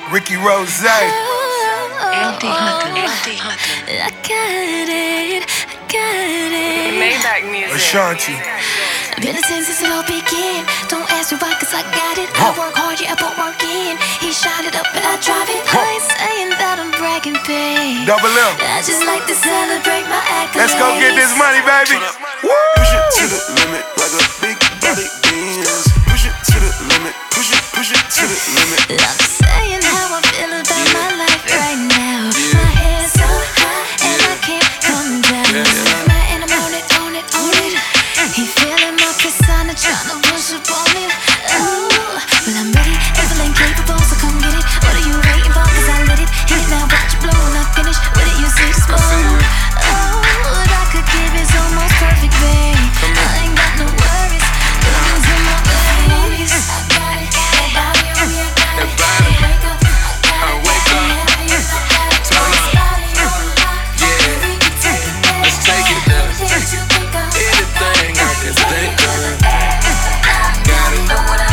Ricky Rose. Andy Hutton. I got it. Maybach music. Ashanti. Been a since it all began. Don't ask me why, cause I got it. I work hard, yeah, I put work in. He shot it up and I drive it. I ain't saying that I'm bragging, babe. Double M. I just like to celebrate my accolades. Let's go get this money, baby. Woo! Push it to the limit like a big body Benz. Push it to the limit. Push it to the limit. I'm saying how I feel about my life right now. My head's so high and I can't come down. And I'm on it. He feeling my persona, tryna push up on it. Oh, well I'm ready, able and capable, so come get it. What are you waiting for? Cause I lit it. Hit it now, watch it blow when I finish. What do you see? Smoke. Oh, what I could give is almost perfect, babe. I ain't got no worries. Looking to my babies. I got it. That body on me, I got it. Wake up. I wake up. Turn up. Yeah. Let's take it there. Anything I can think of. Got it.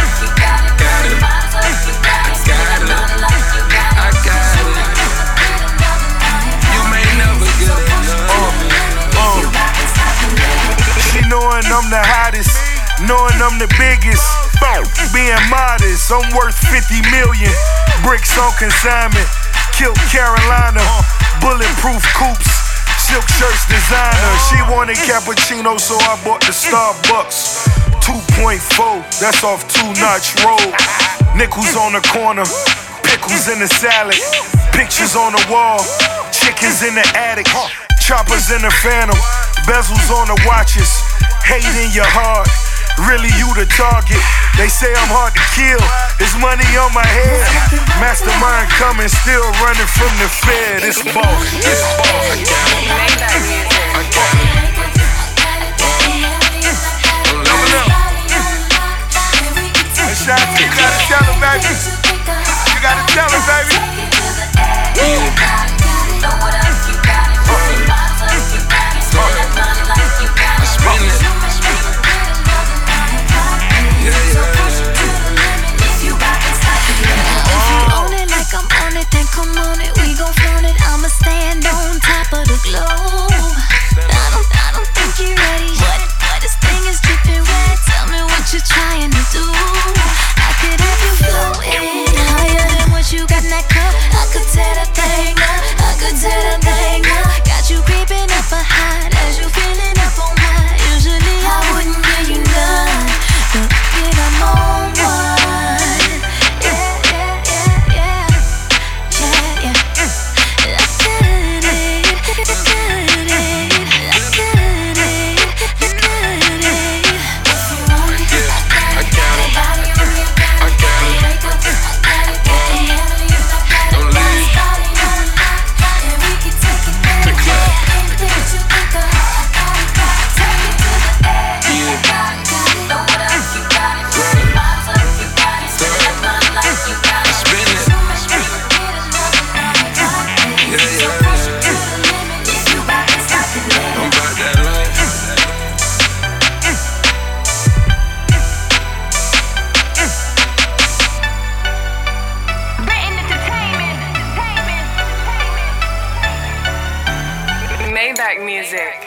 I got it. You may never get enough. She knowing I'm the hottest, knowing I'm the biggest. Being modest, I'm worth 50 million. Bricks on consignment, killed Carolina. Bulletproof coupes, silk shirts designer. She wanted cappuccino, so I bought the Starbucks. 2.4, that's off 2-notch road. Nickels on the corner, pickles in the salad. Pictures on the wall, chickens in the attic. Choppers in the Phantom, bezels on the watches. Hate in your heart, really you the target. They say I'm hard to kill, there's money on my head. Mastermind coming, still running from the Fed. It's boss, it's boss. Maybach music. Double up. Ashanti, you gotta tell him, baby. You gotta tell him, baby. Come on it, we gon' flaunt it. I'ma stand on top of the globe. I don't think you're ready yet. But this thing is dripping wet. Tell me what you're trying to do. I could have you floating higher than what you got in that cup. I could tear that thing up. Got you creeping up behind as you feeling up on mine. Usually I wouldn't give you none, but yet I'm on one. Maybach music.